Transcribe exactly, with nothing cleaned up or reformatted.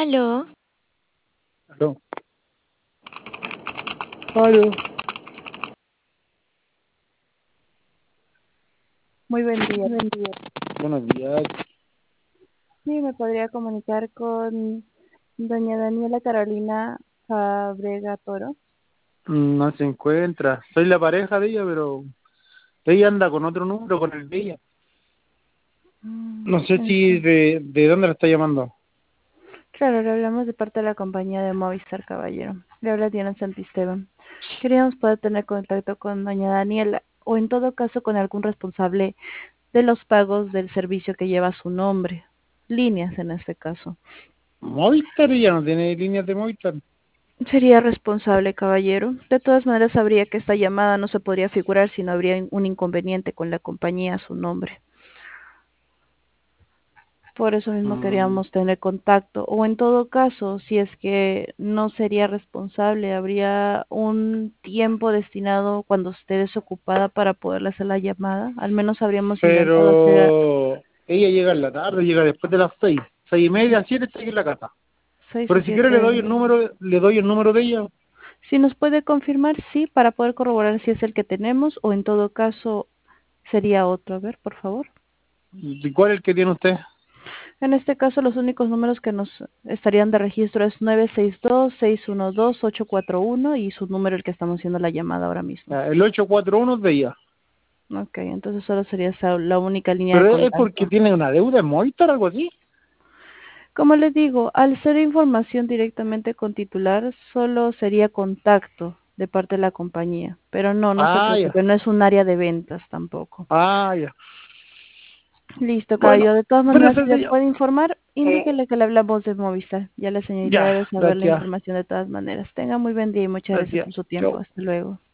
Aló, Aló. Aló. Muy buen día. Buen día. Buenos días. Sí, me podría comunicar con doña Daniela Carolina Fabrega Toro. Mm, No se encuentra. Soy la pareja de ella, pero ella anda con otro número, con el de ella. Mm, No sé si enti- de, de dónde la está llamando. Claro, le hablamos de parte de la compañía de Movistar, caballero. Le habla Diana Santisteban. Queríamos poder tener contacto con doña Daniela, o en todo caso con algún responsable de los pagos del servicio que lleva su nombre. Líneas en este caso. Movistar, ella no tiene líneas de Movistar. Sería responsable, caballero. De todas maneras, sabría que esta llamada no se podría figurar si no habría un inconveniente con la compañía a su nombre. Por eso mismo Mm, queríamos tener contacto. O en todo caso, si es que no sería responsable, habría un tiempo destinado cuando esté desocupada para poderle hacer la llamada. Al menos habríamos intentado hacer a pero ella llega en la tarde, llega después de las seis. Seis y media, siete, está aquí en la casa. seis o Pero si quiere le siete. doy el número, le doy el número de ella. Si nos puede confirmar, sí, para poder corroborar si es el que tenemos o en todo caso sería otro. A ver, por favor. ¿Y cuál es el que tiene usted? En este caso, los únicos números que nos estarían de registro es nueve seis dos, seis uno dos, ocho cuatro uno y su número el que estamos haciendo la llamada ahora mismo. Ah, El ocho cuatro uno es de ella. Ok, entonces solo sería esa la única línea de Pero es porque contacto. tiene una deuda en Movistar, algo así. Como les digo, al ser información directamente con titular, solo sería contacto de parte de la compañía. Pero no, no se Ah, ya. preocupe, no es un área de ventas tampoco. Ah, ya. Listo, Bueno, caballero. De todas bueno, maneras, si le sencillo. puede informar, indíquele que le hablamos de Movistar. Ya la señorita Ya, debe saber la gracias. información de todas maneras. Tenga muy buen día y muchas gracias Gracias. por su tiempo. Chao. Hasta luego.